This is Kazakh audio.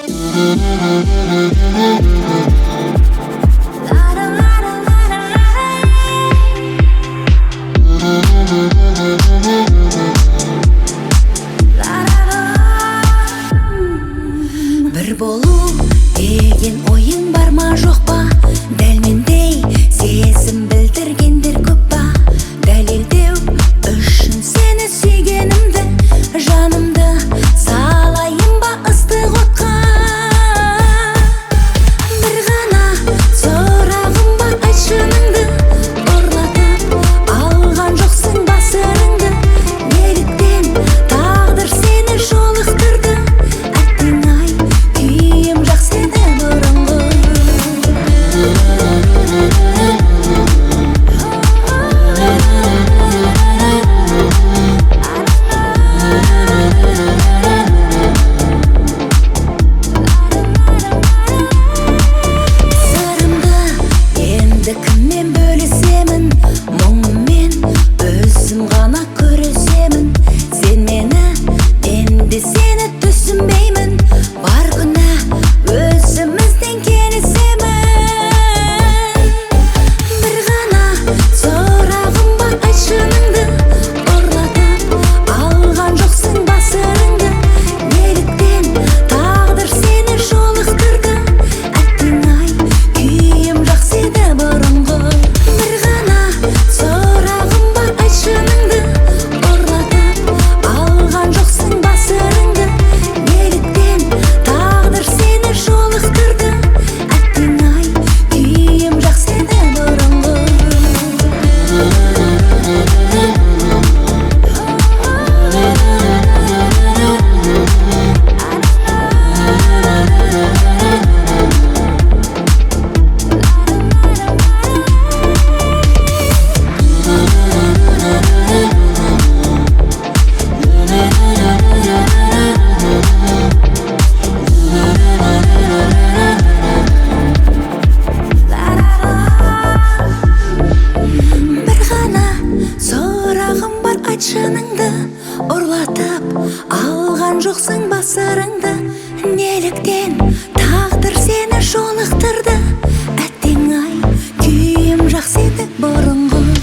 Bir болу деген ойың бар ма жоқ па? Дәл мендей сезім білдіргендер көп па? Дәлелдеу үшін сені сүйгенімді, жанымды салайын ба ыстық отқа? Bir ғана сұрағым бар, айт шыныңды. Ұрлатып алған жоқсың ба сырыңды? Неліктен тағдыр сені жолықтырды? Кіммен бөлісемін мұңыммен, өзім ғана көрісемін. Сен мені, мен де сені түсінбеймін. Бар күнә өзімізден келісемін. Bir ғана сұрағым бар, айт шыныңды. Ұрлатып алған жоқсың ба сырыңды? Неліктен тағдыр сені жолықтырды? Әттең ай, күйім жақсы еді бұрынғы. Bir ғана сұрағым бар, айт шыныңды. Ұрлатып алған жоқсың ба сырыңды? Неліктен тағдыр сені жолықтырды? Әттең ай, күйім жақсы еді бұрынғы. Bir ғана сұрағым бар, айт шыныңды. Ұрлатып алған жоқсың ба сырыңды? Неліктен тағдыр сені жолықтырды? Әттең ай, күйім жақсы еді бұрынғы.